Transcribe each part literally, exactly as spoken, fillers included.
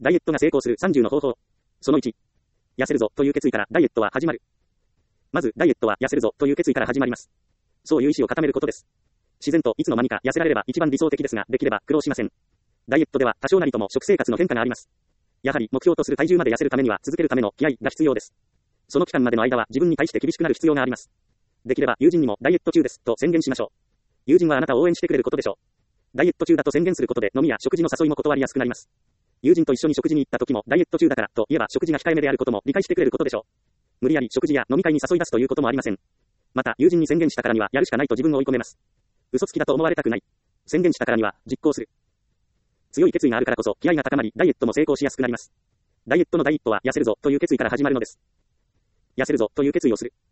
ダイエットが成功するさんじゅうの方法。そのいち。痩せるぞという決意からダイエットは始まる。まず、ダイエットは痩せるぞという決意から始まります。そういう意志を固めることです。自然といつの間にか痩せられれば一番理想的ですが、できれば苦労しません。ダイエットでは多少なりとも食生活の変化があります。やはり目標とする体重まで痩せるためには続けるための気合が必要です。その期間までの間は自分に対して厳しくなる必要があります。できれば友人にもダイエット中ですと宣言しましょう。友人はあなたを応援してくれることでしょう。ダイエット中だと宣言することで飲みや食事の誘いも断りやすくなります。友人と一緒に食事に行った時もダイエット中だからと言えば食事が控えめであることも理解してくれることでしょう。無理やり食事や飲み会に誘い出すということもありません。また友人に宣言したからにはやるしかないと自分を追い込めます。嘘つきだと思われたくない。宣言したからには実行する。強い決意があるからこそ気合が高まりダイエットも成功しやすくなります。ダイエットの第一歩は痩せるぞという決意から始まるのです。痩せるぞという決意をする。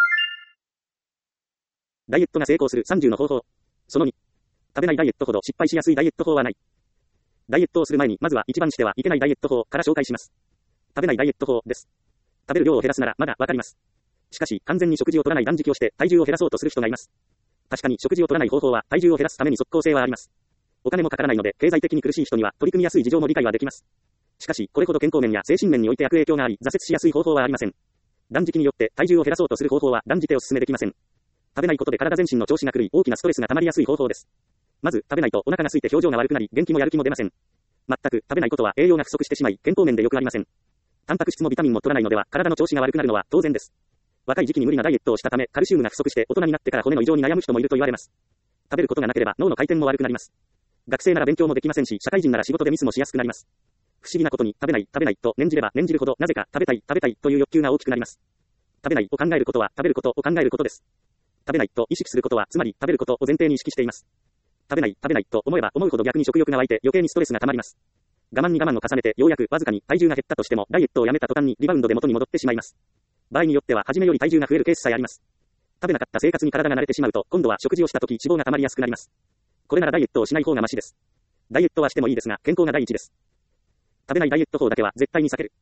ダイエットが成功するさんじゅうの方法。そのに。食べないダイエットほど失敗しやすいダイエット法はない。ダイエットをする前にまずは一番してはいけないダイエット法から紹介します。食べないダイエット法です。食べる量を減らすならまだわかります。しかし完全に食事を取らない断食をして体重を減らそうとする人がいます。確かに食事を取らない方法は体重を減らすために即効性はあります。お金もかからないので経済的に苦しい人には取り組みやすい事情も理解はできます。しかしこれほど健康面や精神面において悪影響があり挫折しやすい方法はありません。断食によって体重を減らそうとする方法は断じてお勧めできません。食べないことで体全身の調子が狂い大きなストレスが溜まりやすい方法です。まず食べないとお腹が空いて表情が悪くなり元気もやる気も出ません。全く食べないことは栄養が不足してしまい健康面で良くありません。タンパク質もビタミンも取らないのでは体の調子が悪くなるのは当然です。若い時期に無理なダイエットをしたためカルシウムが不足して大人になってから骨の異常に悩む人もいると言われます。食べることがなければ脳の回転も悪くなります。学生なら勉強もできませんし社会人なら仕事でミスもしやすくなります。不思議なことに食べない食べないと念じれば念じるほどなぜか食べたい食べたいという欲求が大きくなります。食べないを考えることは食べることを考えることです。食べないと意識することはつまり食べることを前提に意識しています。食べない食べないと思えば思うほど逆に食欲が湧いて余計にストレスが溜まります。我慢に我慢を重ねてようやくわずかに体重が減ったとしてもダイエットをやめた途端にリバウンドで元に戻ってしまいます。場合によっては初めより体重が増えるケースさえあります。食べなかった生活に体が慣れてしまうと今度は食事をした時脂肪が溜まりやすくなります。これならダイエットをしない方がマシです。ダイエットはしてもいいですが健康が第一です。食べないダイエット法だけは絶対に避ける。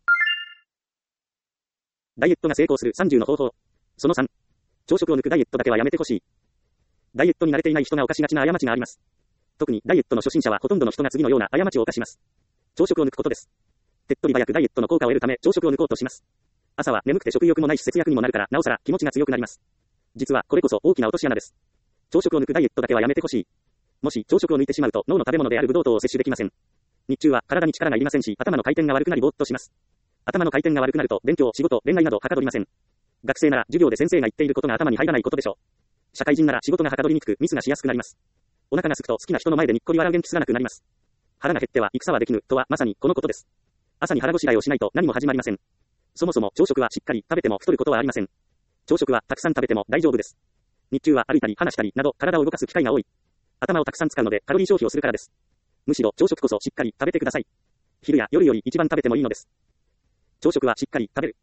ダイエットが成功するさんじゅうの方法。そのさん。朝食を抜くダイエットだけはやめてほしい。ダイエットに慣れていない人が犯しがちな過ちがあります。特にダイエットの初心者はほとんどの人が次のような過ちを犯します。朝食を抜くことです。手っ取り早くダイエットの効果を得るため朝食を抜こうとします。朝は眠くて食欲もないし節約にもなるからなおさら気持ちが強くなります。実はこれこそ大きな落とし穴です。朝食を抜くダイエットだけはやめてほしい。もし朝食を抜いてしまうと脳の食べ物であるブドウ糖を摂取できません。日中は体に力がいりませんし頭の回転が悪くなりぼーっとします。頭の回転が悪くなると勉強、仕事、恋愛などはかどりません。学生なら授業で先生が言っていることが頭に入らないことでしょう。社会人なら仕事がはかどりにくくミスがしやすくなります。お腹が空くと好きな人の前でにっこり笑う元気すらなくなります。腹が減っては戦はできぬとはまさにこのことです。朝に腹ごしらえをしないと何も始まりません。そもそも朝食はしっかり食べても太ることはありません。朝食はたくさん食べても大丈夫です。日中は歩いたり話したりなど体を動かす機会が多い。頭をたくさん使うのでカロリー消費をするからです。むしろ朝食こそしっかり食べてください。昼や夜より一番食べてもいいのです。朝食はしっかり食べる。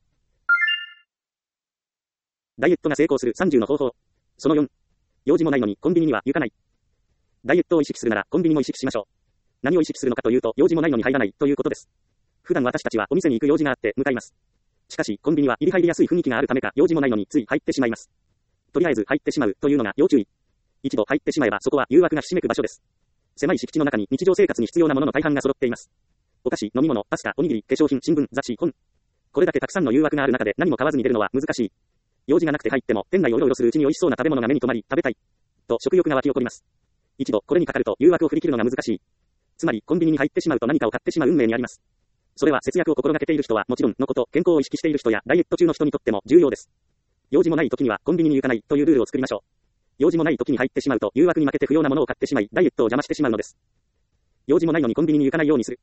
ダイエットが成功するさんじゅうの方法。そのよん。用事もないのにコンビニには行かない。ダイエットを意識するならコンビニも意識しましょう。何を意識するのかというと用事もないのに入らないということです。普段私たちはお店に行く用事があって向かいます。しかしコンビニは入り入りやすい雰囲気があるためか用事もないのについ入ってしまいます。とりあえず入ってしまうというのが要注意。一度入ってしまえばそこは誘惑がひしめく場所です。狭い敷地の中に日常生活に必要なものの大半が揃っています。お菓子、飲み物、パスタ、おにぎり、化粧品、新聞、雑誌、本。これだけたくさんの誘惑がある中で何も買わずに出るのは難しい。用事がなくて入っても店内をうろうろするうちに美味しそうな食べ物が目に留まり食べたいと食欲が湧き起こります。一度これにかかると誘惑を振り切るのが難しい。つまりコンビニに入ってしまうと何かを買ってしまう運命にあります。それは節約を心がけている人はもちろんのこと、健康を意識している人やダイエット中の人にとっても重要です。用事もない時にはコンビニに行かないというルールを作りましょう。用事もない時に入ってしまうと誘惑に負けて不要なものを買ってしまいダイエットを邪魔してしまうのです。用事もないのにコンビニに行かないようにする。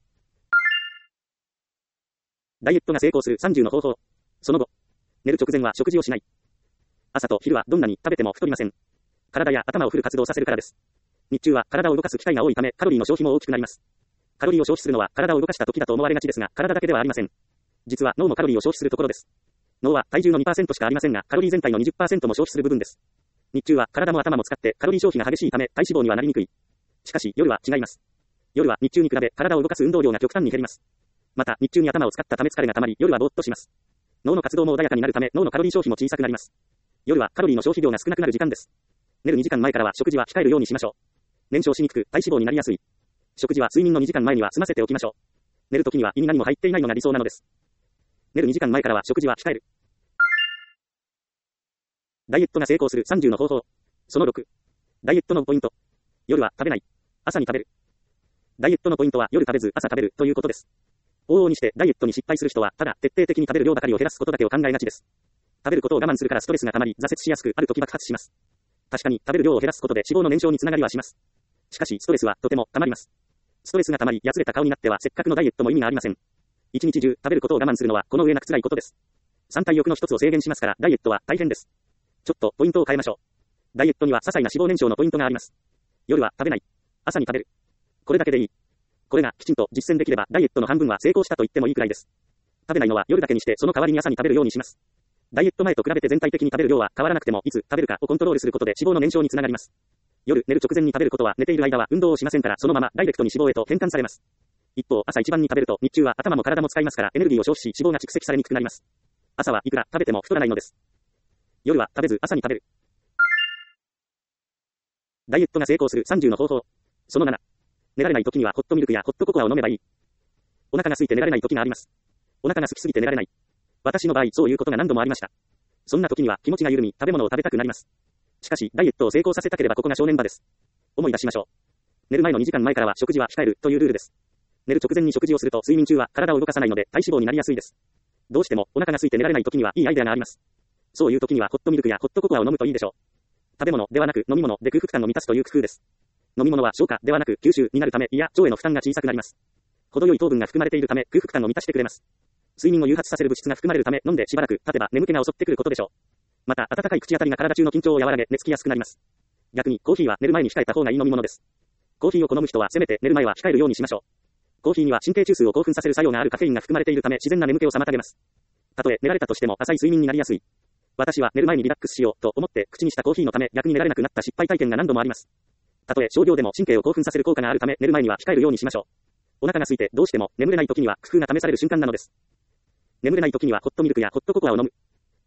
ダイエットが成功するさんじゅうの方法。その後、寝る直前は食事をしない。朝と昼はどんなに食べても太りません。体や頭をフル活動させるからです。日中は体を動かす機会が多いためカロリーの消費も大きくなります。カロリーを消費するのは体を動かした時だと思われがちですが体だけではありません。実は脳もカロリーを消費するところです。脳は体重の にパーセント しかありませんがカロリー全体の にじゅっパーセント も消費する部分です。日中は体も頭も使ってカロリー消費が激しいため体脂肪にはなりにくい。しかし夜は違います。夜は日中に比べ体を動かす運動量が極端に減ります。また日中に頭を使ったため疲れがたまり夜はぼーっとします。脳の活動も穏やかになるため脳のカロリー消費も小さくなります。夜はカロリーの消費量が少なくなる時間です。寝るにじかんまえからは食事は控えるようにしましょう。燃焼しにくく体脂肪になりやすい。食事は睡眠のにじかんまえには済ませておきましょう。 寝るときには胃に何も入っていないのが理想なのです。寝るにじかんまえからは食事は控える。ダイエットが成功するさんじゅうの方法。そのろく。ダイエットのポイント。夜は食べない。朝に食べる。ダイエットのポイントは夜食べず朝食べるということです。往々にしてダイエットに失敗する人は、ただ徹底的に食べる量ばかりを減らすことだけを考えがちです。食べることを我慢するからストレスが溜まり、挫折しやすく、ある時爆発します。確かに食べる量を減らすことで脂肪の燃焼につながりはします。しかしストレスはとても溜まります。ストレスが溜まり、やつれた顔になってはせっかくのダイエットも意味がありません。一日中食べることを我慢するのはこの上なく辛いことです。三体欲の一つを制限しますから、ダイエットは大変です。ちょっとポイントを変えましょう。ダイエットには些細な脂肪燃焼のポイントがあります。夜は食べない。朝に食べる。これだけでいい。これがきちんと実践できればダイエットの半分は成功したと言ってもいいくらいです。食べないのは夜だけにしてその代わりに朝に食べるようにします。ダイエット前と比べて全体的に食べる量は変わらなくてもいつ食べるかをコントロールすることで脂肪の燃焼につながります。夜寝る直前に食べることは寝ている間は運動をしませんからそのままダイレクトに脂肪へと変換されます。一方朝一番に食べると日中は頭も体も使いますからエネルギーを消費し脂肪が蓄積されにくくなります。朝はいくら食べても太らないのです。夜は食べず朝に食べる。ダイエットが成功するさんじゅうの方法。そのなな。寝られない時にはホットミルクやホットココアを飲めばいい。お腹が空いて寝られない時があります。お腹が空きすぎて寝られない。私の場合そういうことが何度もありました。そんな時には気持ちが緩み食べ物を食べたくなります。しかしダイエットを成功させたければここが正念場です。思い出しましょう。寝る前のにじかんまえからは食事は控えるというルールです。寝る直前に食事をすると睡眠中は体を動かさないので体脂肪になりやすいです。どうしてもお腹が空いて寝られない時にはいいアイデアがあります。そういう時にはホットミルクやホットココアを飲むといいでしょう。食べ物ではなく飲み物で空腹感を満たすという工夫です。飲み物は消化ではなく吸収になるため胃や腸への負担が小さくなります。程よい糖分が含まれているため空腹感を満たしてくれます。睡眠を誘発させる物質が含まれるため飲んでしばらく経てば眠気が襲ってくることでしょう。また温かい口当たりが体中の緊張を和らげ寝つきやすくなります。逆にコーヒーは寝る前に控えた方がいい飲み物です。コーヒーを好む人はせめて寝る前は控えるようにしましょう。コーヒーには神経中枢を興奮させる作用があるカフェインが含まれているため自然な眠気を妨げます。たとえ寝られたとしても浅い睡眠になりやすい。私は寝る前にリラックスしようと思って口にしたコーヒーのため逆に寝られなくなった失敗体験が何度もあります。たとえ少量でも神経を興奮させる効果があるため寝る前には控えるようにしましょう。お腹が空いてどうしても眠れない時には工夫が試される瞬間なのです。眠れない時にはホットミルクやホットココアを飲む。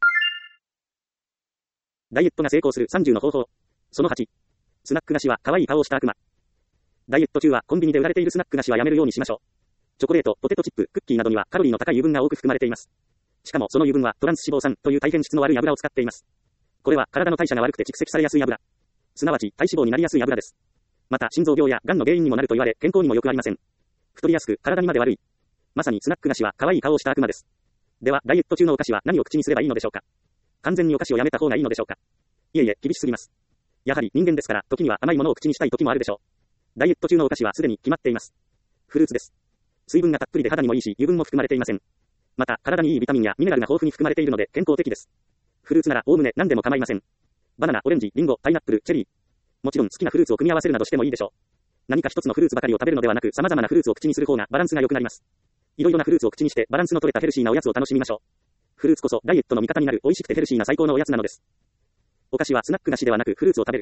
ダイエットが成功するさんじゅうの方法。そのはち。スナック菓子は可愛い顔をした悪魔。ダイエット中はコンビニで売られているスナック菓子はやめるようにしましょう。チョコレート、ポテトチップ、クッキーなどにはカロリーの高い油分が多く含まれています。しかもその油分はトランス脂肪酸という大変質の悪い油を使っています。これは体の代謝が悪くて蓄積されやすい油。すなわち体脂肪になりやすい油です。また心臓病や癌の原因にもなると言われ健康にも良くありません。太りやすく体にまで悪い。まさにスナック菓子は可愛い顔をした悪魔です。ではダイエット中のお菓子は何を口にすればいいのでしょうか。完全にお菓子をやめた方がいいのでしょうか。いえいえ厳しすぎます。やはり人間ですから時には甘いものを口にしたい時もあるでしょう。ダイエット中のお菓子はすでに決まっています。フルーツです。水分がたっぷりで肌にもいいし油分も含まれていません。また体にいいビタミンやミネラルが豊富に含まれているので健康的です。フルーツならおおむね何でも構いません。バナナ、オレンジ、リンゴ、パイナップル、チェリー。もちろん好きなフルーツを組み合わせるなどしてもいいでしょう。何か一つのフルーツばかりを食べるのではなく様々なフルーツを口にする方がバランスが良くなります。いろいろなフルーツを口にしてバランスの取れたヘルシーなおやつを楽しみましょう。フルーツこそダイエットの味方になる美味しくてヘルシーな最高のおやつなのです。お菓子はスナック菓子ではなくフルーツを食べる。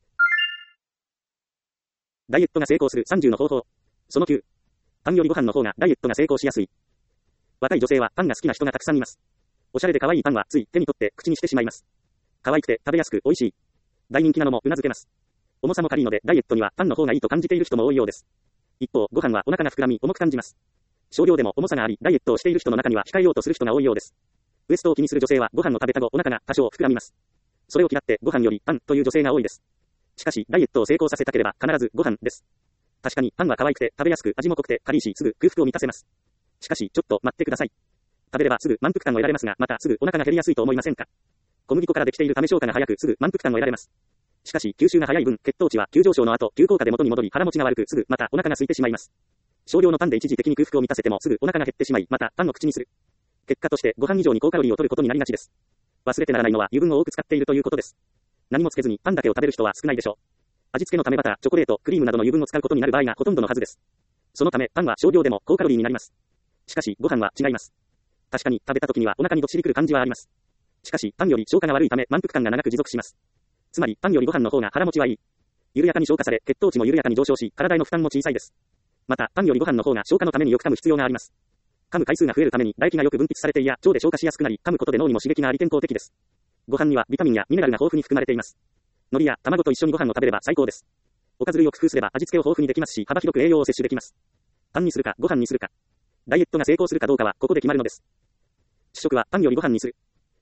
ダイエットが成功するさんじゅうの方法。そのきゅう。パンよりご飯の方がダイエットが成功しやすい。若い女性はパンが好きな人がたくさんいます。おしゃれで可愛いパンはつい手に取って口にしてしまいます。可愛くて食べやすく美味しい。大人気なのも頷けます。重さも軽いのでダイエットにはパンの方がいいと感じている人も多いようです。一方、ご飯はお腹が膨らみ重く感じます。少量でも重さがあり、ダイエットをしている人の中には控えようとする人が多いようです。ウエストを気にする女性はご飯の食べた後お腹が多少膨らみます。それを嫌ってご飯よりパンという女性が多いです。しかしダイエットを成功させたければ必ずご飯です。確かにパンは可愛くて食べやすく味も濃くて軽いしすぐ空腹を満たせます。しかしちょっと待ってください。食べればすぐ満腹感を得られますがまたすぐお腹が減りやすいと思いませんか。小麦粉からできているため消化が早くすぐ満腹感を得られます。しかし吸収が早い分血糖値は急上昇の後急降下で元に戻り腹持ちが悪くすぐまたお腹が空いてしまいます。少量のパンで一時的に空腹を満たせてもすぐお腹が減ってしまいまたパンを口にする。結果としてご飯以上に高カロリーを取ることになりがちです。忘れてならないのは油分を多く使っているということです。何もつけずにパンだけを食べる人は少ないでしょう。味付けのためバター、チョコレート、クリームなどの油分を使うことになる場合がほとんどのはずです。そのためパンは少量でも高カロリーになります。しかしご飯は違います。確かに食べた時にはお腹にどっしりくる感じはあります。しかしパンより消化が悪いため満腹感が長く持続します。つまりパンよりご飯の方が腹持ちはいい。緩やかに消化され血糖値も緩やかに上昇し体への負担も小さいです。またパンよりご飯の方が消化のためによく噛む必要があります。噛む回数が増えるために唾液がよく分泌されて胃や腸で消化しやすくなり噛むことで脳にも刺激があり健康的です。ご飯にはビタミンやミネラルが豊富に含まれています。海苔や卵と一緒にご飯を食べれば最高です。おかず類を工夫すれば味付けを豊富にできますし幅広く栄養を摂取できます。パンにするかご飯にするかダイエットが成功するかどうかはここで決まるのです。主食はパンよりご飯にする。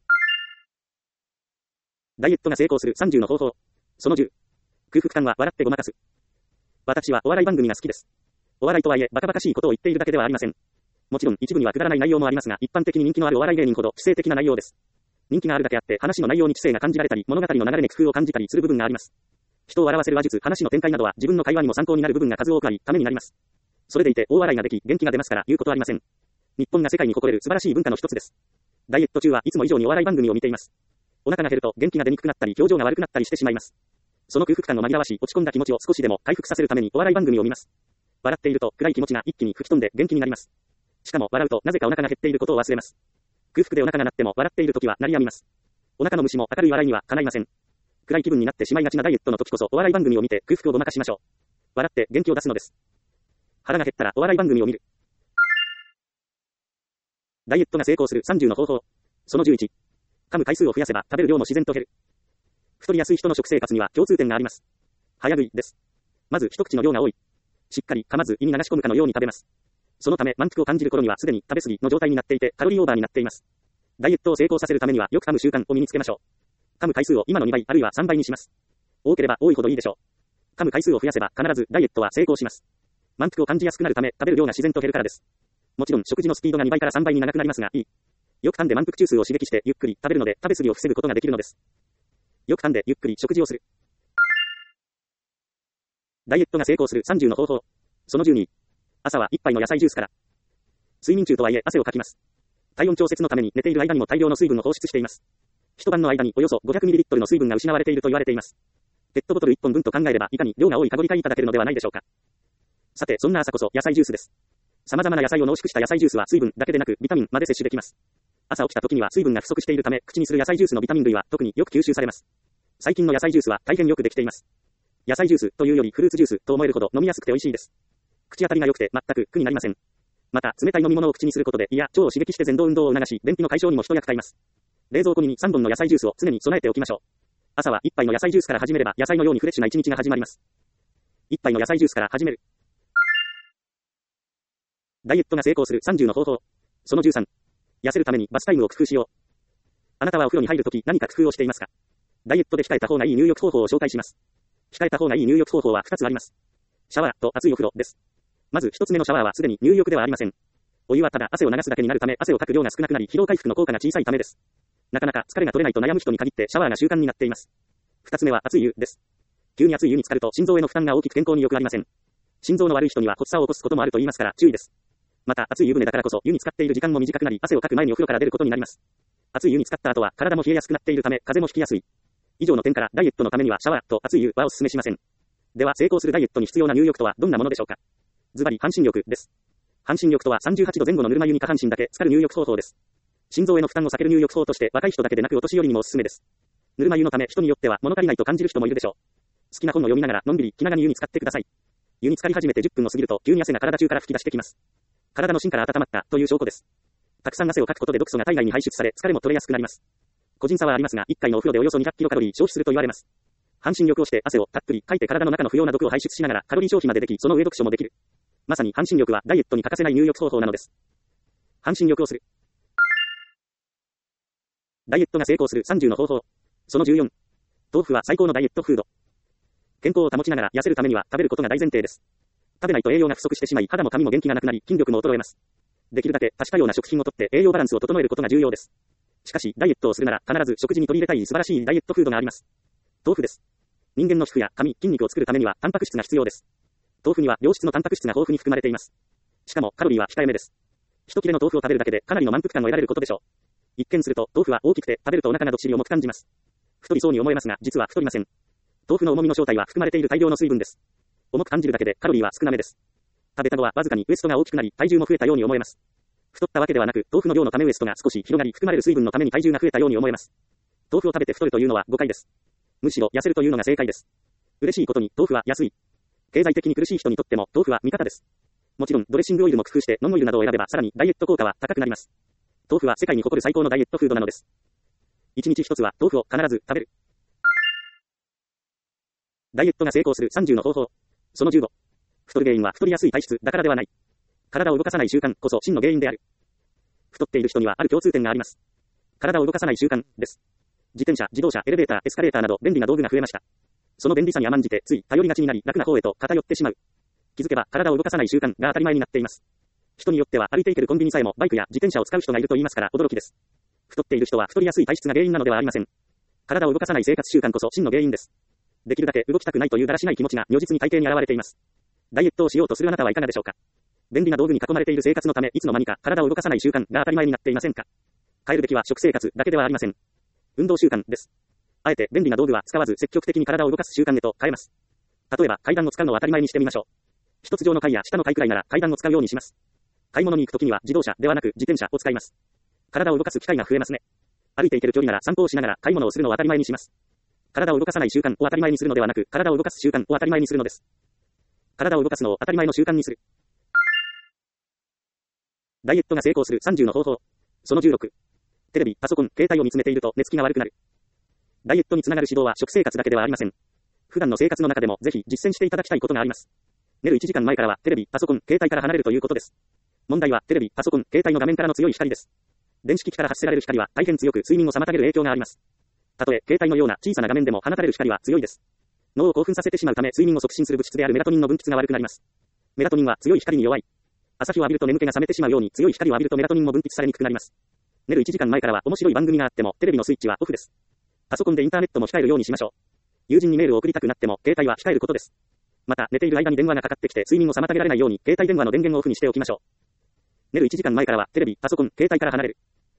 ダイエットが成功するさんじゅうの方法。そのじゅう。空腹感は笑ってごまかす。私はお笑い番組が好きです。お笑いとはいえバカバカしいことを言っているだけではありません。もちろん一部にはくだらない内容もありますが、一般的に人気のあるお笑い芸人ほど知性的な内容です。人気があるだけあって話の内容に知性が感じられたり、物語の流れに工夫を感じたりする部分があります。人を笑わせる話術、話の展開などは自分の会話にも参考になる部分が数多くあり、ためになります。それでいて大笑いができ、元気が出ますから言うことはありません。日本が世界に誇れる素晴らしい文化の一つです。ダイエット中はいつも以上にお笑い番組を見ています。お腹が減ると元気が出にくくなったり、表情が悪くなったりしてしまいます。その空腹感を紛らわし、落ち込んだ気持ちを少しでも回復させるためにお笑い番組を見ます。笑っていると暗い気持ちが一気に吹き飛んで元気になります。しかも笑うとなぜかお腹が減っていることを忘れます。空腹でお腹が鳴っても笑っているときは鳴りやみます。お腹の虫も明るい笑いにはかないません。暗い気分になってしまいがちなダイエットの時こそお笑い番組を見て空腹をごまかしましょう。笑って元気を出すのです。腹が減ったらお笑い番組を見る。ダイエットが成功するさんじゅうの方法。そのじゅういち。噛む回数を増やせば食べる量も自然と減る。太りやすい人の食生活には共通点があります。早食いです。まず一口の量が多い。しっかり噛まず胃に流し込むかのように食べます。そのため満腹を感じる頃にはすでに食べ過ぎの状態になっていてカロリーオーバーになっています。ダイエットを成功させるためにはよく噛む習慣を身につけましょう。噛む回数を今のにばいあるいはさんばいにします。多ければ多いほどいいでしょう。噛む回数を増やせば必ずダイエットは成功します。満腹を感じやすくなるため食べる量が自然と減るからです。もちろん食事のスピードがにばいからさんばいに長くなりますがいい。よく噛んで満腹中枢を刺激してゆっくり食べるので食べ過ぎを防ぐことができるのです。よく噛んでゆっくり食事をする。ダイエットが成功するさんじゅうの方法。そのじゅうに。朝は一杯の野菜ジュースから。睡眠中とはいえ汗をかきます。体温調節のために寝ている間にも大量の水分を放出しています。一晩の間におよそ ごひゃくミリリットル の水分が失われていると言われています。ペットボトルいっぽんぶんと考えればいかに量が多いかご理解いただけるのではないでしょうか。さてそんな朝こそ野菜ジュースです。様々な野菜を濃縮した野菜ジュースは水分だけでなくビタミンまで摂取できます。朝起きた時には水分が不足しているため口にする野菜ジュースのビタミン類は特によく吸収されます。最近の野菜ジュースは大変よくできています。野菜ジュースというよりフルーツジュースと思えるほど飲みやすくて美味しいです。口当たりが良くて全く苦になりません。また冷たい飲み物を口にすることで胃や腸を刺激して蠕動運動を促し便秘の解消にも一役買います。冷蔵庫にさんぼんの野菜ジュースを常に備えておきましょう。朝は一杯の野菜ジュースから始めれば野菜のようにフレッシュな一日が始まります。一杯の野菜ジュースから始める。ダイエットが成功するさんじゅうの方法。そのじゅうさん。痩せるためにバスタイムを工夫しよう。あなたはお風呂に入るとき何か工夫をしていますか？ダイエットで鍛えた方がいい入浴方法を紹介します。鍛えた方がいい入浴方法はふたつあります。シャワーと熱いお風呂です。まずひとつめのシャワーはすでに入浴ではありません。お湯はただ汗を流すだけになるため汗をかく量が少なくなり疲労回復の効果が小さいためです。なかなか疲れが取れないと悩む人に限ってシャワーが習慣になっています。ふたつめは熱い湯です。急に熱い湯に浸かると心臓への負担が大きく健康に良くありません。心臓の悪い人には発作を起こすこともあると言いますから注意です。また熱い湯船だからこそ湯に浸かっている時間も短くなり汗をかく前にお風呂から出ることになります。熱い湯に浸かった後は体も冷えやすくなっているため風邪もひきやすい。以上の点からダイエットのためにはシャワーと熱い湯はお勧めしません。では成功するダイエットに必要な入浴とはどんなものでしょうか。ズバリ半身浴です。半身浴とはさんじゅうはちどぜん後のぬるま湯に下半身だけ浸かる入浴方法です。心臓への負担を避ける入浴法として若い人だけでなくお年寄りにもおすすめです。ぬるま湯のため人によっては物足りないと感じる人もいるでしょう。好きな本を読みながらのんびり気長に湯に浸かってください。湯に浸かり始めてじゅっぷんを過ぎると急に汗が体中から吹き出してきます。体の芯から温まったという証拠です。たくさん汗をかくことで毒素が体外に排出され疲れも取れやすくなります。個人差はありますがいっかいのお風呂でおよそにひゃくキロカロリー消費すると言われます。半身浴をして汗をたっぷりかいて体の中の不要な毒を排出しながらカロリー消費までできその上読書もできる。まさに半身浴はダイエットに欠かせない入浴方法なのです。半身浴をする。ダイエットが成功するさんじゅうの方法。そのじゅうよん。豆腐は最高のダイエットフード。健康を保ちながら痩せるためには食べることが大前提です。食べないと栄養が不足してしまい肌も髪も元気がなくなり筋力も衰えます。できるだけ多種多様な食品をとって栄養バランスを整えることが重要です。しかしダイエットをするなら必ず食事に取り入れたい素晴らしいダイエットフードがあります。豆腐です。人間の皮膚や髪、筋肉を作るためにはタンパク質が必要です。豆腐には良質のタンパク質が豊富に含まれています。しかもカロリーは控えめです。一切れの豆腐を食べるだけでかなりの満腹感を得られることでしょう。一見すると豆腐は大きくて食べるとお腹がどっしり重く感じます。太りそうに思えますが実は太りません。豆腐の重みの正体は含まれている大量の水分です。重く感じるだけでカロリーは少なめです。食べた後はわずかにウエストが大きくなり体重も増えたように思えます。太ったわけではなく豆腐の量のためウエストが少し広がり含まれる水分のために体重が増えたように思えます。豆腐を食べて太るというのは誤解です。むしろ痩せるというのが正解です。嬉しいことに豆腐は安い。経済的に苦しい人にとっても豆腐は味方です。もちろんドレッシングオイルも工夫してノンオイルなどを選べばさらにダイエット効果は高くなります。豆腐は世界に誇る最高のダイエットフードなのです。一日一つは豆腐を必ず食べる。ダイエットが成功するさんじゅうの方法。そのじゅうご。太る原因は太りやすい体質だからではない。 体を動かさない習慣こそ真の原因である。太っている人にはある共通点があります。体を動かさない習慣です。自転車、自動車、エレベーター、エスカレーターなど便利な道具が増えました。その便利さに甘んじてつい頼りがちになり楽な方へと偏ってしまう。気づけば体を動かさない習慣が当たり前になっています。人によっては歩いていけるコンビニさえもバイクや自転車を使う人がいると言いますから驚きです。太っている人は太りやすい体質が原因なのではありません。体を動かさない生活習慣こそ真の原因です。できるだけ動きたくないというだらしない気持ちが如実に体型に現れています。ダイエットをしようとするあなたはいかがでしょうか。便利な道具に囲まれている生活のためいつの間にか体を動かさない習慣が当たり前になっていませんか。変えるべきは食生活だけではありません。運動習慣です。あえて便利な道具は使わず積極的に体を動かす習慣へと変えます。例えば階段を使うのを当たり前にしてみましょう。一つ上の階や下の階くらいなら階段を使うようにします。買い物に行くときには自動車ではなく自転車を使います。体を動かす機会が増えますね。歩いていける距離なら散歩をしながら買い物をするのを当たり前にします。体を動かさない習慣を当たり前にするのではなく、体を動かす習慣を当たり前にするのです。体を動かすのを当たり前の習慣にする。ダイエットが成功するさんじゅうの方法。そのじゅうろく。テレビ、パソコン、携帯を見つめていると寝つきが悪くなる。ダイエットにつながる指導は食生活だけではありません。普段の生活の中でもぜひ実践していただきたいことがあります。寝るいちじかんまえからはテレビ、パソコン、携帯から離れるということです。問題はテレビ、パソコン、携帯の画面からの強い光です。電子機器から発せられる光は大変強く睡眠を妨げる影響があります。たとえ携帯のような小さな画面でも放たれる光は強いです。脳を興奮させてしまうため睡眠を促進する物質であるメラトニンの分泌が悪くなります。メラトニンは強い光に弱い。朝日を浴びると眠気が覚めてしまうように強い光を浴びるとメラトニンも分泌されにくくなります。寝るいちじかんまえからは面白い番組があってもテレビのスイッチはオフです。パソコンでインターネットも控えるようにしましょう。友人にメールを送りたくなっても携帯は控えることです。また寝ている間に電話がかかってきて睡眠を妨げられないように携帯電話の電源をオフにしておきましょう。寝るいちじかんまえからはテレビ、パソコン、携帯から離れる。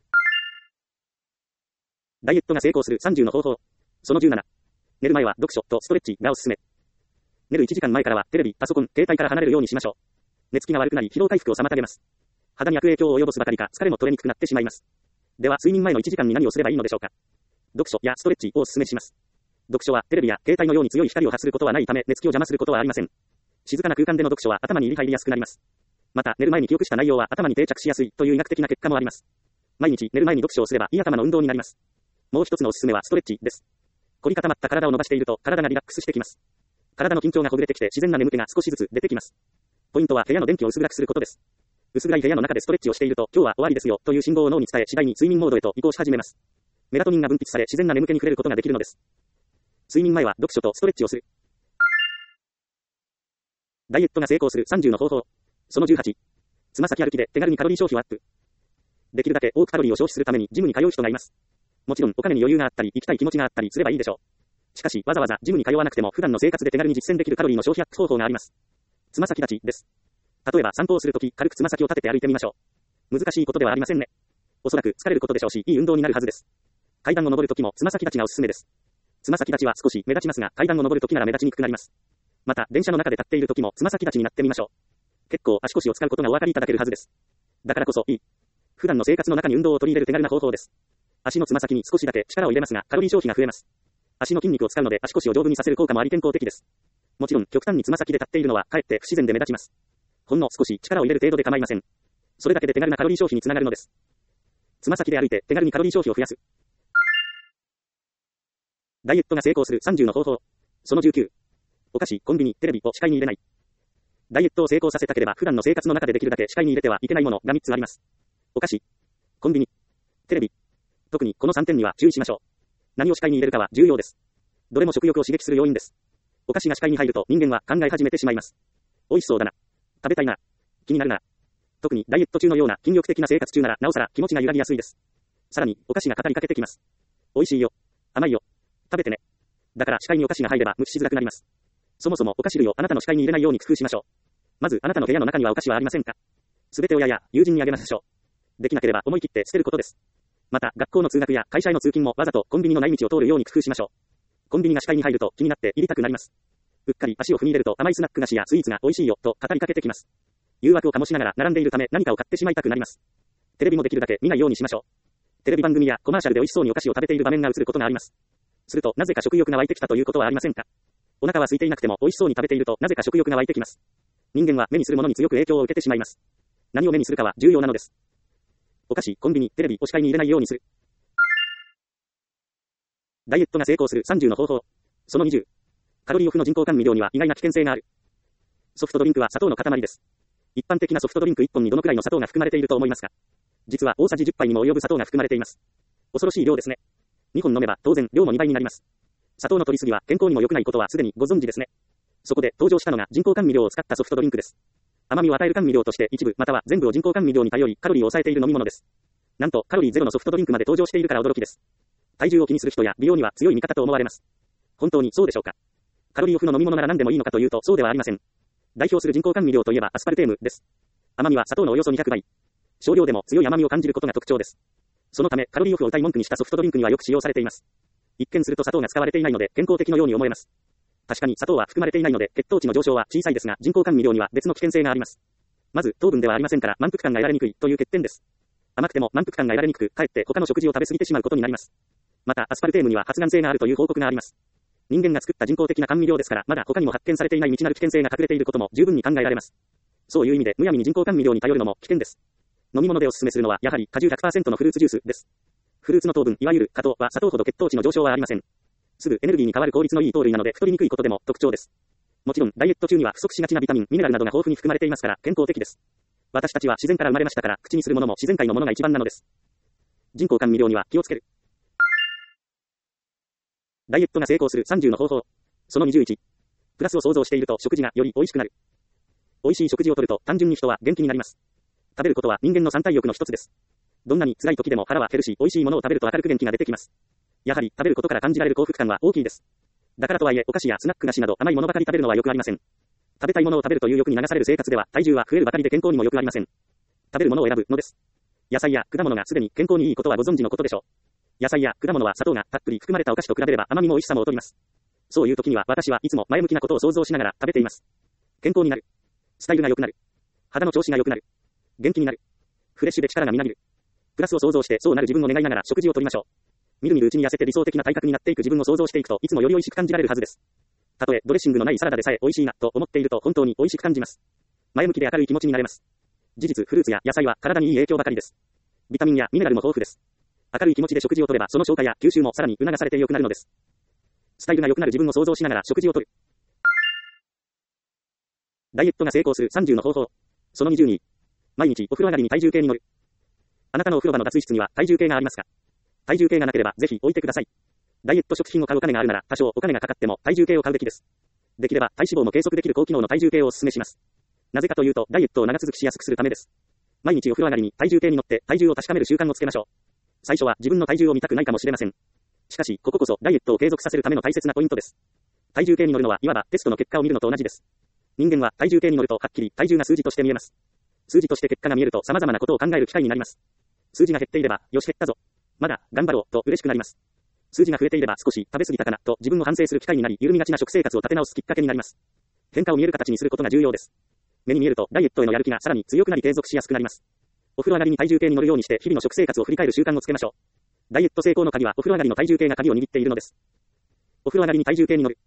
ダイエットが成功するさんじゅうの方法。そのじゅうなな。寝る前は読書とストレッチがおすすめ。寝るいちじかんまえからはテレビ、パソコン、携帯から離れるようにしましょう。寝つきが悪くなり疲労回復を妨げます。肌に悪影響を及ぼすばかりか疲れも取れにくくなってしまいます。では睡眠前のいちじかんに何をすればいいのでしょうか。読書やストレッチをお勧めします。読書はテレビや携帯のように強い光を発することはないため寝つきを邪魔することはありません。静かな空間での読書は頭に理解りやすくなります。また寝る前に記憶した内容は頭に定着しやすいという医学的な結果もあります。毎日寝る前に読書をすればいい頭の運動になります。もう一つのおすすめはストレッチです。凝り固まった体を伸ばしていると体がリラックスしてきます。体の緊張がほぐれてきて自然な眠気が少しずつ出てきます。ポイントは部屋の電気を薄暗くすることです。薄暗い部屋の中でストレッチをしていると今日は終わりですよという信号を脳に伝え次第に睡眠モードへと移行し始めます。メラトニンが分泌され自然な眠気に触れることができるのです。睡眠前は読書とストレッチをする。ダイエットが成功するさんじゅうの方法。そのじゅうはち。つま先歩きで手軽にカロリー消費をアップ。できるだけ多くカロリーを消費するためにジムに通う人がいます。もちろんお金に余裕があったり行きたい気持ちがあったりすればいいでしょう。しかしわざわざジムに通わなくても普段の生活で手軽に実践できるカロリーの消費アップ方法があります。つま先立ちです。例えば散歩をするとき軽くつま先を立てて歩いてみましょう。難しいことではありませんね。おそらく疲れることでしょうしいい運動になるはずです。階段を登るときもつま先立ちがおすすめです。つま先立ちは少し目立ちますが階段を登るときなら目立ちにくくなります。また電車の中で立っているときもつま先立ちになってみましょう。結構足腰を使うことがお分かりいただけるはずです。だからこそいい。普段の生活の中に運動を取り入れる手軽な方法です。足のつま先に少しだけ力を入れますがカロリー消費が増えます。足の筋肉を使うので足腰を丈夫にさせる効果もあり健康的です。もちろん極端につま先で立っているのはかえって不自然で目立ちます。ほんの少し力を入れる程度で構いません。それだけで手軽なカロリー消費につながるのです。つま先で歩いて手軽にカロリー消費を増やす。ダイエットが成功するさんじゅうの方法。そのじゅうきゅう。お菓子、コンビニ、テレビを視界に入れない。ダイエットを成功させたければ普段の生活の中でできるだけ視界に入れてはいけないものがみっつあります。お菓子、コンビニ、テレビ。特にこのさんてんには注意しましょう。何を視界に入れるかは重要です。どれも食欲を刺激する要因です。お菓子が視界に入ると人間は考え始めてしまいます。美味しそうだな。食べたいな。気になるな。特にダイエット中のような筋力的な生活中ならなおさら気持ちが揺らぎやすいです。さらにお菓子が語りかけてきます。美味しいよ。甘いよ。食べてね。だから視界にお菓子が入れば無視しづらくなります。そもそもお菓子類をあなたの視界に入れないように工夫しましょう。まずあなたの部屋の中にはお菓子はありませんか？すべて親や友人にあげましょう。できなければ思い切って捨てることです。また学校の通学や会社への通勤もわざとコンビニのない道を通るように工夫しましょう。コンビニが視界に入ると気になって入りたくなります。うっかり足を踏み入れると甘いスナック菓子やスイーツが美味しいよと語りかけてきます。誘惑を醸しながら並んでいるため何かを買ってしまいたくなります。テレビもできるだけ見ないようにしましょう。テレビ番組やコマーシャルで美味しそうにお菓子を食べている場面が映ることがあります。するとなぜか食欲が湧いてきたということはありませんか？お腹は空いていなくても美味しそうに食べているとなぜか食欲が湧いてきます。人間は目にするものに強く影響を受けてしまいます。何を目にするかは重要なのです。お菓子、コンビニ、テレビを視界に入れないようにする。ダイエットが成功するさんじゅうの方法。そのにじゅう。カロリーオフの人工甘味料には意外な危険性がある。ソフトドリンクは砂糖の塊です。 一般的なソフトドリンクいっぽんにどのくらいの砂糖が含まれていると思いますか？実は大さじじゅっぱいにも及ぶ砂糖が含まれています。恐ろしい量ですね。にほん飲めば当然量もにばいになります。砂糖の取りすぎは健康にも良くないことはすでにご存知ですね。そこで登場したのが人工甘味料を使ったソフトドリンクです。甘みを与える甘味料として一部または全部を人工甘味料に頼りカロリーを抑えている飲み物です。なんとカロリーゼロのソフトドリンクまで登場しているから驚きです。体重を気にする人や美容には強い味方と思われます。本当にそうでしょうか？カロリーオフの飲み物なら何でもいいのかというとそうではありません。代表する人工甘味料といえばアスパルテームです。甘みは砂糖のおよそにひゃくばい。少量でも強い甘みを感じることが特徴です。そのためカロリーオフを謳い文句にしたソフトドリンクにはよく使用されています。一見すると砂糖が使われていないので健康的のように思えます。確かに砂糖は含まれていないので血糖値の上昇は小さいですが人工甘味料には別の危険性があります。まず糖分ではありませんから満腹感が得られにくいという欠点です。甘くても満腹感が得られにくくかえって他の食事を食べ過ぎてしまうことになります。またアスパルテームには発がん性があるという報告があります。人間が作った人工的な甘味料ですからまだ他にも発見されていない未知なる危険性が隠れていることも十分に考えられます。そういう意味でむやみに人工甘味料に頼るのも危険です。飲み物でおすすめするのはやはり果汁 ひゃくパーセント のフルーツジュースです。フルーツの糖分いわゆる果糖は砂糖ほど血糖値の上昇はありません。すぐエネルギーに変わる効率のいい糖類なので太りにくいことでも特徴です。もちろんダイエット中には不足しがちなビタミンミネラルなどが豊富に含まれていますから健康的です。私たちは自然から生まれましたから口にするものも自然界のものが一番なのです。人工甘味料には気をつける。ダイエットが成功するさんじゅうの方法。そのにじゅういち。プラスを想像していると食事がより美味しくなる。美味しい食事をとると単純に人は元気になります。食べることは人間の三体欲の一つです。どんなに辛い時でも腹は減るし、美味しいものを食べると明るく元気が出てきます。やはり食べることから感じられる幸福感は大きいです。だからとはいえお菓子やスナック菓子など甘いものばかり食べるのは良くありません。食べたいものを食べるという欲に流される生活では体重は増えるばかりで健康にも良くありません。食べるものを選ぶのです。野菜や果物がすでに健康にいいことはご存知のことでしょう。野菜や果物は砂糖がたっぷり含まれたお菓子と比べれば甘みも美味しさも劣ります。そういう時には私はいつも前向きなことを想像しながら食べています。健康になる。スタイルが良くなる。肌の調子が良くなる。元気になる。フレッシュで力がみなぎる。プラスを想像してそうなる自分を願いながら食事をとりましょう。みるみるうちに痩せて理想的な体格になっていく自分を想像していくといつもより美味しく感じられるはずです。たとえドレッシングのないサラダでさえ美味しいなと思っていると本当に美味しく感じます。前向きで明るい気持ちになれます。事実フルーツや野菜は体にいい影響ばかりです。ビタミンやミネラルも豊富です。明るい気持ちで食事をとればその消化や吸収もさらに促されて良くなるのです。スタイルが良くなる自分を想像しながら食事をとる。ダイエットが成功するさんじゅうの方法。そのにじゅうに。毎日お風呂上がりに体重計に乗る。あなたのお風呂場の脱衣室には体重計がありますか？体重計がなければぜひ置いてください。ダイエット食品を買うお金があるなら多少お金がかかっても体重計を買うべきです。できれば体脂肪も計測できる高機能の体重計をお勧めします。なぜかというとダイエットを長続きしやすくするためです。毎日お風呂上がりに体重計に乗って体重を確かめる習慣をつけましょう。最初は自分の体重を見たくないかもしれません。しかしこここそダイエットを継続させるための大切なポイントです。体重計に乗るのはいわばテストの結果を見るのと同じです。人間は体重計に乗るとはっきり体重が数字として見えます。数字として結果が見えると様々なことを考える機会になります。数字が減っていれば、よし減ったぞ。まだ頑張ろうと嬉しくなります。数字が増えていれば少し食べ過ぎたかなと自分を反省する機会になり緩みがちな食生活を立て直すきっかけになります。変化を見える形にすることが重要です。目に見えるとダイエットへのやる気がさらに強くなり継続しやすくなります。お風呂上がりに体重計に乗るようにして日々の食生活を振り返る習慣をつけましょう。ダイエット成功の鍵はお風呂上がりの体重計が鍵を握っているのです。お風呂上がりに体重計に乗る。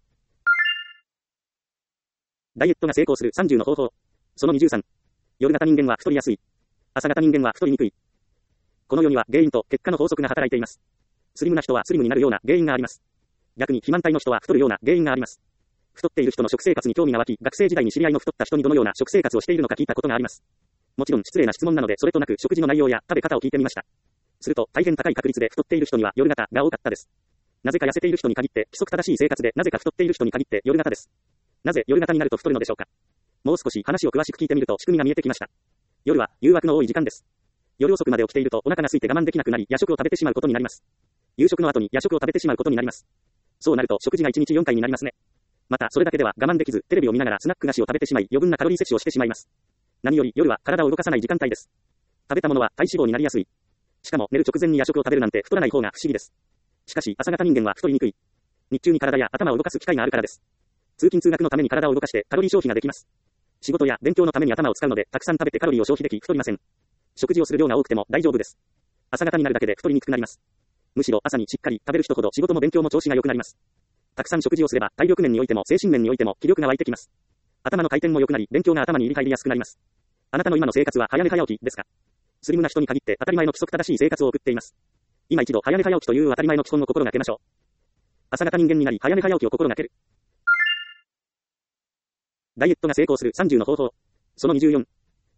ダイエットが成功するさんじゅうの方法。そのにじゅうさん。夜型人間は太りやすい。朝型人間は太りにくい。この世には原因と結果の法則が働いています。スリムな人はスリムになるような原因があります。逆に肥満体の人は太るような原因があります。太っている人の食生活に興味が湧き、学生時代に知り合いの太った人にどのような食生活をしているのか聞いたことがあります。もちろん失礼な質問なのでそれとなく食事の内容や食べ方を聞いてみました。すると大変高い確率で太っている人には夜型が多かったです。なぜか痩せている人に限って規則正しい生活でなぜか太っている人に限って夜型です。なぜ夜型になると太るのでしょうか。もう少し話を詳しく聞いてみると仕組みが見えてきました。夜は誘惑の多い時間です。夜遅くまで起きているとお腹が空いて我慢できなくなり夜食を食べてしまうことになります。夕食の後に夜食を食べてしまうことになります。そうなると食事がいちにちよんかいになりますね。またそれだけでは我慢できずテレビを見ながらスナック菓子を食べてしまい余分なカロリー摂取をしてしまいます。何より夜は体を動かさない時間帯です。食べたものは体脂肪になりやすい。しかも寝る直前に夜食を食べるなんて太らない方が不思議です。しかし朝型人間は太りにくい。日中に体や頭を動かす機会があるからです。通勤通学のために体を動かしてカロリー消費ができます。仕事や勉強のために頭を使うのでたくさん食べてカロリーを消費でき太りません。食事をする量が多くても大丈夫です。朝型になるだけで太りにくくなります。むしろ朝にしっかり食べる人ほど仕事も勉強も調子が良くなります。たくさん食事をすれば体力面においても精神面においても気力が湧いてきます。頭の回転も良くなり勉強が頭に入り入りやすくなります。あなたの今の生活は早寝早起きですか？スリムな人に限って当たり前の規則正しい生活を送っています。今一度早寝早起きという当たり前の基本を心がけましょう。朝型人間になり早寝早起きを心がける。ダイエットが成功するさんじゅうの方法。そのにじゅうよん。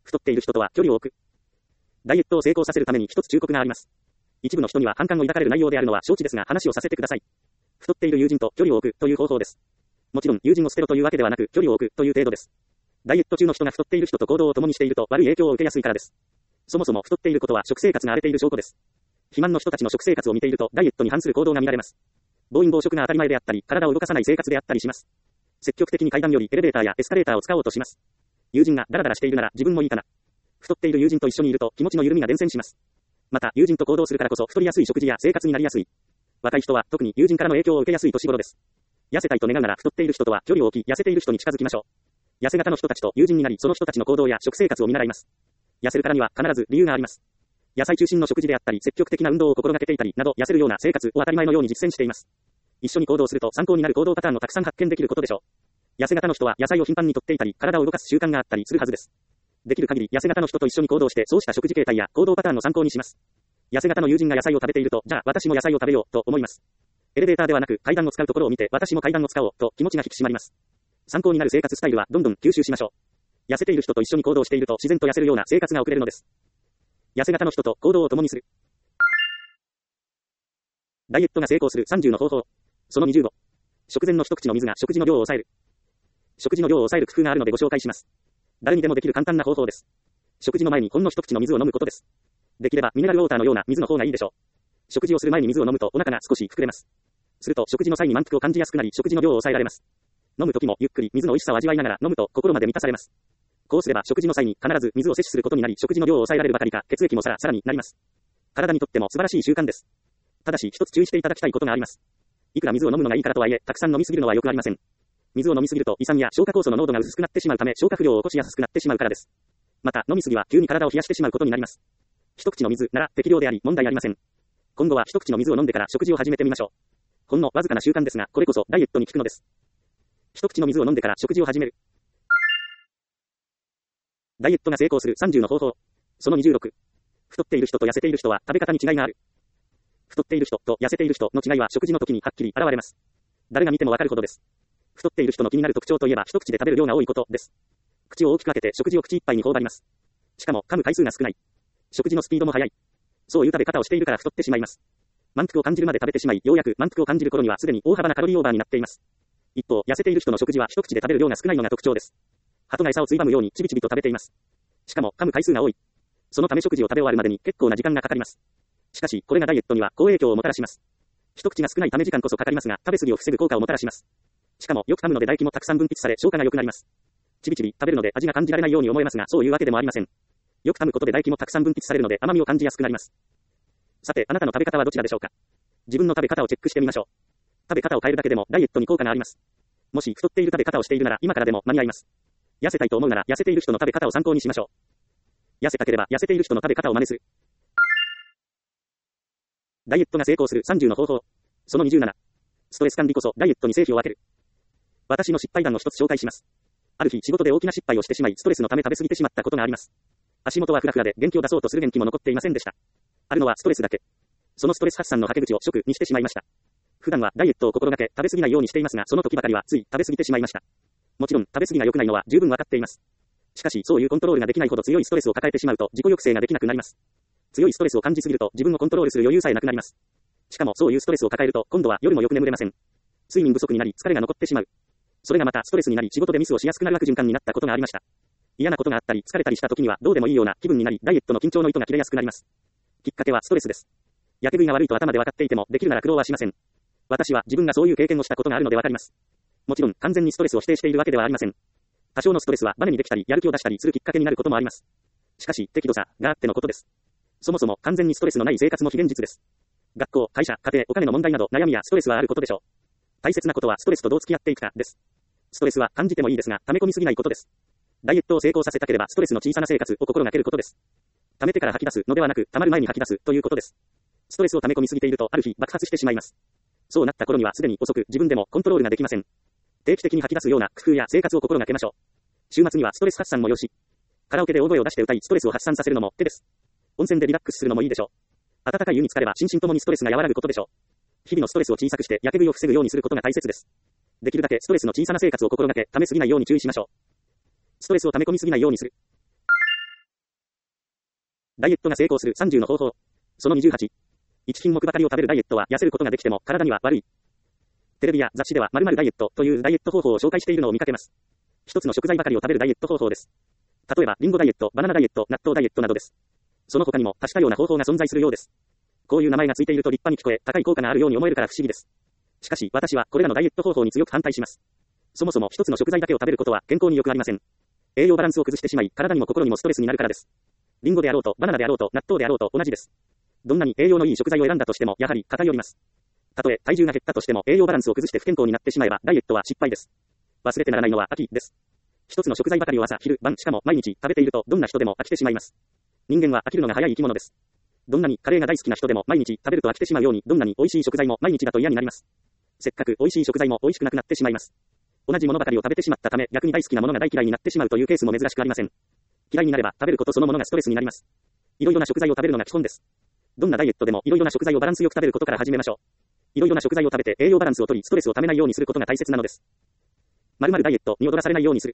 太っている人とは距離を置く。ダイエットを成功させるために一つ忠告があります。一部の人には反感を抱かれる内容であるのは承知ですが話をさせてください。太っている友人と距離を置くという方法です。もちろん友人を捨てろというわけではなく距離を置くという程度です。ダイエット中の人が太っている人と行動を共にしていると悪い影響を受けやすいからです。そもそも太っていることは食生活が荒れている証拠です。肥満の人たちの食生活を見ているとダイエットに反する行動が見られます。暴飲暴食が当たり前であったり、体を動かさない生活であったりします。積極的に階段よりエレベーターやエスカレーターを使おうとします。友人がダラダラしているなら自分もいいかな。太っている友人と一緒にいると気持ちの緩みが伝染します。また友人と行動するからこそ太りやすい食事や生活になりやすい。若い人は特に友人からの影響を受けやすい年頃です。痩せたいと願うなら太っている人とは距離を置き、痩せている人に近づきましょう。痩せ型の人たちと友人になり、その人たちの行動や食生活を見習います。痩せるからには必ず理由があります。野菜中心の食事であったり、積極的な運動を心がけていたりなど、痩せるような生活を当たり前のように実践しています。一緒に行動すると参考になる行動パターンをたくさん発見できることでしょう。痩せ型の人は野菜を頻繁に摂っていたり、体を動かす習慣があったりするはずです。できる限り痩せ型の人と一緒に行動して、そうした食事形態や行動パターンの参考にします。痩せ型の友人が野菜を食べていると、じゃあ私も野菜を食べようと思います。エレベーターではなく階段を使うところを見て、私も階段を使おうと気持ちが引き締まります。参考になる生活スタイルはどんどん吸収しましょう。痩せている人と一緒に行動していると自然と痩せるような生活が送れるのです。痩せ型の人と行動を共にする。ダイエットが成功するさんじゅうの方法。そのにじゅうご。食前の一口の水が食事の量を抑える。食事の量を抑える工夫があるのでご紹介します。誰にでもできる簡単な方法です。食事の前にほんの一口の水を飲むことです。できればミネラルウォーターのような水の方がいいでしょう。食事をする前に水を飲むとお腹が少し膨れます。すると食事の際に満腹を感じやすくなり、食事の量を抑えられます。飲むときもゆっくり水の美味しさを味わいながら飲むと心まで満たされます。こうすれば食事の際に必ず水を摂取することになり、食事の量を抑えられるばかりか血液もさらさらになります。体にとっても素晴らしい習慣です。ただし一つ注意していただきたいことがあります。いくら水を飲むのがいいからとはいえ、たくさん飲みすぎるのは良くありません。水を飲みすぎると胃酸や消化酵素の濃度が薄くなってしまうため、消化不良を起こしやすくなってしまうからです。また飲みすぎは急に体を冷やしてしまうことになります。一口の水なら適量であり問題ありません。今後は一口の水を飲んでから食事を始めてみましょう。ほんのわずかな習慣ですが、これこそダイエットに効くのです。一口の水を飲んでから食事を始める。ダイエットが成功するさんじゅうの方法。そのにじゅうろく。太っている人と痩せている人は食べ方に違いがある。太っている人と痩せている人の違いは食事の時にはっきり現れます。誰が見てもわかるほどです。太っている人の気になる特徴といえば一口で食べる量が多いことです。口を大きく開けて食事を口いっぱいに頬張ります。しかも噛む回数が少ない。食事のスピードも速い。そういう食べ方をしているから太ってしまいます。満腹を感じるまで食べてしまい、ようやく満腹を感じる頃にはすでに大幅なカロリーオーバーになっています。一方、痩せている人の食事は一口で食べる量が少ないのが特徴です。鳩が餌をついばむようにちびちびと食べています。しかも噛む回数が多い。そのため食事を食べ終わるまでに結構な時間がかかります。しかし、これがダイエットには好影響をもたらします。一口が少ないため時間こそかかりますが、食べ過ぎを防ぐ効果をもたらします。しかも、よく噛むので唾液もたくさん分泌され、消化が良くなります。ちびちび食べるので味が感じられないように思えますが、そういうわけでもありません。よく噛むことで唾液もたくさん分泌されるので甘みを感じやすくなります。さて、あなたの食べ方はどちらでしょうか。自分の食べ方をチェックしてみましょう。食べ方を変えるだけでもダイエットに効果があります。もし太っている食べ方をしているなら今からでも間に合います。痩せたいと思うなら痩せている人の食べ方を参考にしましょう。痩せたければ痩せている人の食べ方を真似する。ダイエットが成功するさんじゅうの方法。そのにじゅうなな。ストレス管理こそダイエットに成否を分ける。私の失敗談を一つ紹介します。ある日仕事で大きな失敗をしてしまい、ストレスのため食べ過ぎてしまったことがあります。足元はフラフラで元気を出そうとする元気も残っていませんでした。あるのはストレスだけ。そのストレス発散のはけ口を食にしてしまいました。普段はダイエットを心がけ食べ過ぎないようにしていますが、その時ばかりはつい食べ過ぎてしまいました。もちろん食べ過ぎが良くないのは十分わかっています。しかしそういうコントロールができないほど強いストレスを抱えてしまうと自己抑制ができなくなります。強いストレスを感じすぎると自分をコントロールする余裕さえなくなります。しかもそういうストレスを抱えると今度は夜もよく眠れません。睡眠不足になり疲れが残ってしまう。それがまたストレスになり仕事でミスをしやすくなる悪循環になったことがありました。嫌なことがあったり疲れたりした時にはどうでもいいような気分になりダイエットの緊張の糸が切れやすくなります。きっかけはストレスです。やけ食いが悪いと頭で分かっていてもできるなら苦労はしません。私は自分がそういう経験をしたことがあるので分かります。もちろん完全にストレスを否定しているわけではありません。多少のストレスはバネにできたりやる気を出したりするきっかけになることもあります。しかし適度さがあってのことです。そもそも完全にストレスのない生活も非現実です。学校、会社、家庭、お金の問題など悩みやストレスはあることでしょう。大切なことはストレスとどう付き合っていくかです。ストレスは感じてもいいですが溜め込みすぎないことです。ダイエットを成功させたければストレスの小さな生活を心がけることです。溜めてから吐き出すのではなく溜まる前に吐き出すということです。ストレスを溜め込みすぎているとある日爆発してしまいます。そうなった頃にはすでに遅く自分でもコントロールができません。定期的に吐き出すような工夫や生活を心がけましょう。週末にはストレス発散もよし、カラオケで大声を出して歌いストレスを発散させるのも手です。温泉でリラックスするのもいいでしょう。温かい湯に浸かれば心身ともにストレスが和らぐことでしょう。日々のストレスを小さくしてやけ食いを防ぐようにすることが大切です。できるだけストレスの小さな生活を心がけ、溜めすぎないように注意しましょう。ストレスを溜め込みすぎないようにする。 ダイエットが成功するさんじゅうの方法。そのにじゅうはち。いち品目ばかりを食べるダイエットは痩せることができても体には悪い。テレビや雑誌では〇〇ダイエットというダイエット方法を紹介しているのを見かけます。一つの食材ばかりを食べるダイエット方法です。例えば、リンゴダイエット、バナナダイエット、納豆ダイエットなどです。その他にも多種多様な方法が存在するようです。こういう名前がついていると立派に聞こえ、高い効果があるように思えるから不思議です。しかし、私はこれらのダイエット方法に強く反対します。そもそも一つの食材だけを食べることは健康に良くありません。栄養バランスを崩してしまい、体にも心にもストレスになるからです。リンゴであろうと、バナナであろうと、納豆であろうと同じです。どんなに栄養のいい食材を選んだとしても、やはり偏ります。たとえ体重が減ったとしても栄養バランスを崩して不健康になってしまえばダイエットは失敗です。忘れてならないのは飽きです。一つの食材ばかりを朝、昼、晩、しかも毎日食べているとどんな人でも飽きてしまいます。人間は飽きるのが早い生き物です。どんなにカレーが大好きな人でも毎日食べると飽きてしまうように、どんなに美味しい食材も毎日だと嫌になります。せっかく美味しい食材も美味しくなくなってしまいます。同じものばかりを食べてしまったため、逆に大好きなものが大嫌いになってしまうというケースも珍しくありません。嫌いになれば食べることそのものがストレスになります。いろいろな食材を食べるのが基本です。どんなダイエットでもいろいろな食材をバランスよく食べることから始めましょう。いろいろな食材を食べて栄養バランスを取り、ストレスをためないようにすることが大切なのです。〇〇ダイエットに踊らされないようにする。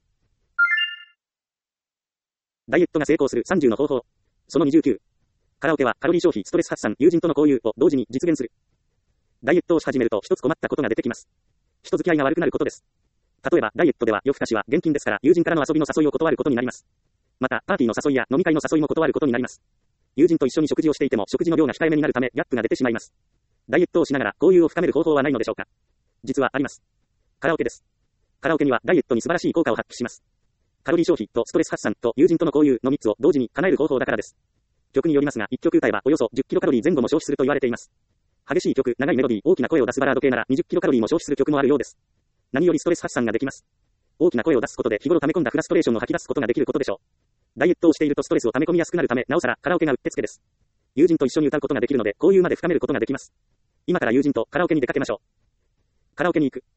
ダイエットが成功するさんじゅうの方法。そのにじゅうきゅう。カラオケはカロリー消費、ストレス発散、友人との交友を同時に実現する。ダイエットをし始めると一つ困ったことが出てきます。人付き合いが悪くなることです。例えばダイエットでは夜更かしは厳禁ですから、友人からの遊びの誘いを断ることになります。またパーティーの誘いや飲み会の誘いも断ることになります。友人と一緒に食事をしていても食事の量が控えめになるためギャップが出てしまいます。ダイエットをしながら交友を深める方法はないのでしょうか。実はあります。カラオケです。カラオケにはダイエットに素晴らしい効果を発揮します。カロリー消費とストレス発散と友人との交友のみっつを同時に叶える方法だからです。曲によりますが、いっきょく歌えばおよそじゅっキロカロリー前後も消費すると言われています。激しい曲、長いメロディー、大きな声を出すバラード系ならにじゅっキロカロリーも消費する曲もあるようです。何よりストレス発散ができます。大きな声を出すことで日頃溜め込んだフラストレーションを吐き出すことができることでしょう。ダイエットをしているとストレスを溜め込みやすくなるため、なおさらカラオケがうってつけです。友人と一緒に歌うことができるので、交友まで深めることができます。今から友人とカラオケに出かけましょう。カラオケに行く。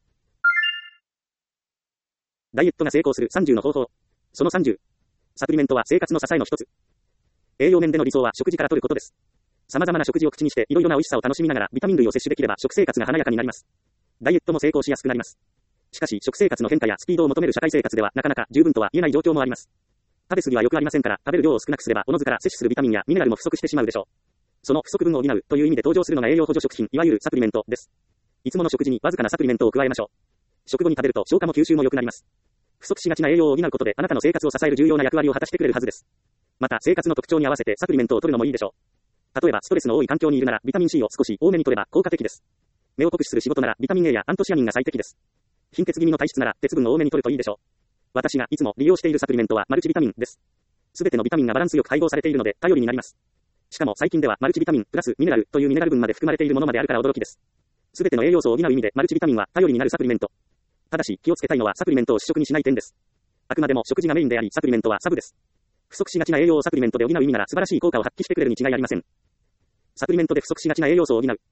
ダイエットが成功するさんじゅうの方法。そのさんじゅう。サプリメントは生活の支えの一つ。栄養面での理想は食事から取ることです。様々な食事を口にしていろいろな美味しさを楽しみながらビタミン類を摂取できれば食生活が華やかになります。ダイエットも成功しやすくなります。しかし食生活の変化やスピードを求める社会生活ではなかなか十分とは言えない状況もあります。食べ過ぎは良くありませんから、食べる量を少なくすればおのずから摂取するビタミンやミネラルも不足してしまうでしょう。その不足分を補うという意味で登場するのが栄養補助食品、いわゆるサプリメントです。いつもの食事にわずかなサプリメントを加えましょう。食後に食べると消化も吸収も良くなります。不足しがちな栄養を補うことであなたの生活を支える重要な役割を果たしてくれるはずです。また生活の特徴に合わせてサプリメントを取るのもいいでしょう。例えばストレスの多い環境にいるならビタミン C を少し多めに取れば効果的です。目を濃くする仕事ならビタミン A やアントシアニンが最適です。貧血気味の体質なら鉄分を多めに取るといいでしょう。私がいつも利用しているサプリメントはマルチビタミンです。すべてのビタミンがバランスよく配合されているので頼りになります。しかも最近ではマルチビタミンプラスミネラルというミネラル分まで含まれているものまであるから驚きです。すべての栄養素を補う意味でマルチビタミンは頼りになるサプリメント。ただし気をつけたいのはサプリメントを主食にしない点です。あくまでも食事がメインでありサプリメントはサブです。不足しがちな栄養をサプリメントで補う意味なら素晴らしい効果を発揮してくれるに違いありません。サプリメントで不足しがちな栄養素を補う。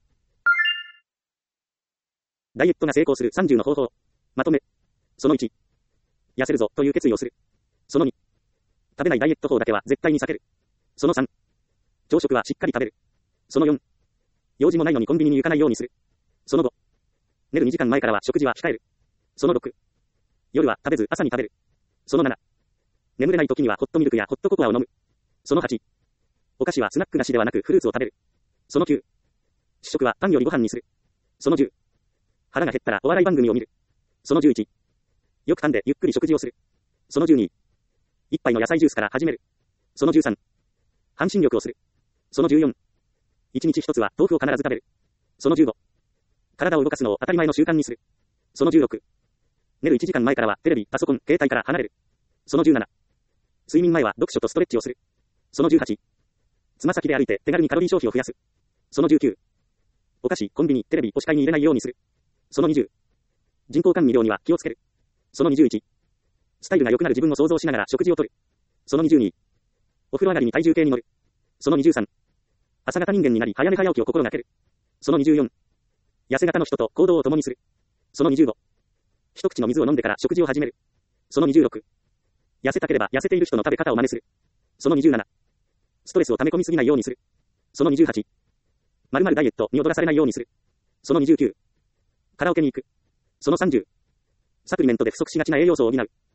ダイエットが成功するさんじゅうの方法。まとめ。そのいち。痩せるぞという決意をする。そのに。食べないダイエット法だけは絶対に避ける。そのさん。朝食はしっかり食べる。そのよん。用事もないのにコンビニに行かないようにする。そのご。寝るにじかんまえからは食事は控える。そのろく。夜は食べず朝に食べる。そのなな。眠れない時にはホットミルクやホットココアを飲む。そのはち。お菓子はスナック菓子ではなくフルーツを食べる。そのきゅう。主食はパンよりご飯にする。そのじゅう。腹が減ったらお笑い番組を見る。そのじゅういち。よく噛んでゆっくり食事をする。そのじゅうに。一杯の野菜ジュースから始める。そのじゅうさん。半身浴をする。そのじゅうよん。一日一つは豆腐を必ず食べる。そのじゅうご。体を動かすのを当たり前の習慣にする。そのじゅうろく。寝るいちじかんまえからはテレビ、パソコン、携帯から離れる。そのじゅうなな。睡眠前は読書とストレッチをする。そのじゅうはち。つま先で歩いて手軽にカロリー消費を増やす。そのじゅうきゅう。お菓子、コンビニ、テレビを視界に入れないようにする。そのにじゅう。人工甘味料には気をつける。そのにじゅういち。スタイルが良くなる自分を想像しながら食事をとる。そのにじゅうに。お風呂上がりに体重計に乗る。そのにじゅうさん。朝型人間になり早寝早起きを心がける。そのにじゅうよん。痩せ型の人と行動を共にする。そのにじゅうご。一口の水を飲んでから食事を始める。そのにじゅうろく。痩せたければ痩せている人の食べ方を真似する。そのにじゅうなな。ストレスを溜め込みすぎないようにする。そのにじゅうはち。〇〇ダイエットに踊らされないようにする。そのにじゅうきゅう。カラオケに行く。そのさんじゅう。サプリメントで不足しがちな栄養素を補う。